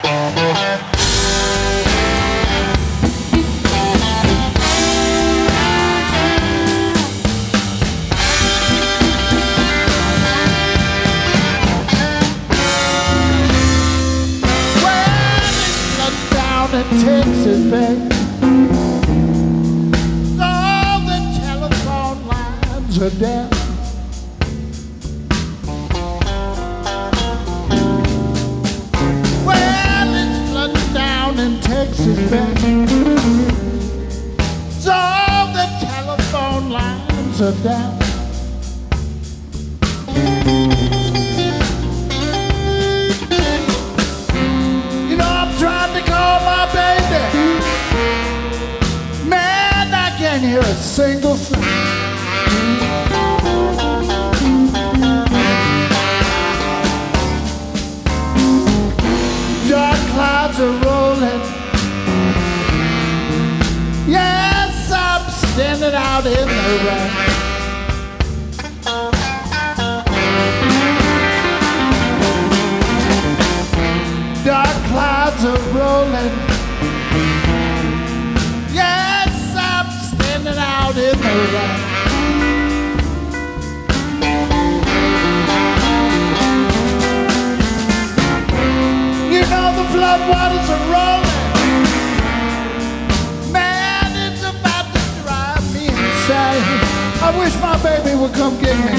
Texas Bay, all the telephone lines are down. Well, it's flooding down in Texas Bay, so all the telephone lines are down. You know, I'm trying to call my baby. Man, I can't hear a single thing. Dark clouds are rolling. Yes, I'm standing out in the rain. Dark clouds are rolling. Yes, I'm standing out in the rain. You know the floodwaters are rolling. Man, it's about to drive me insane. I wish my baby would come get me.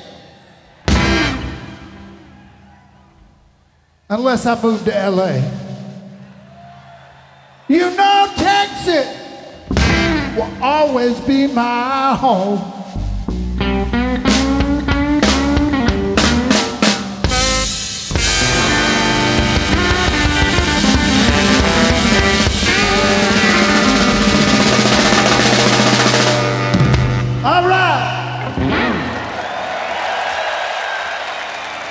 Unless I move to LA. You know Texas will always be my home.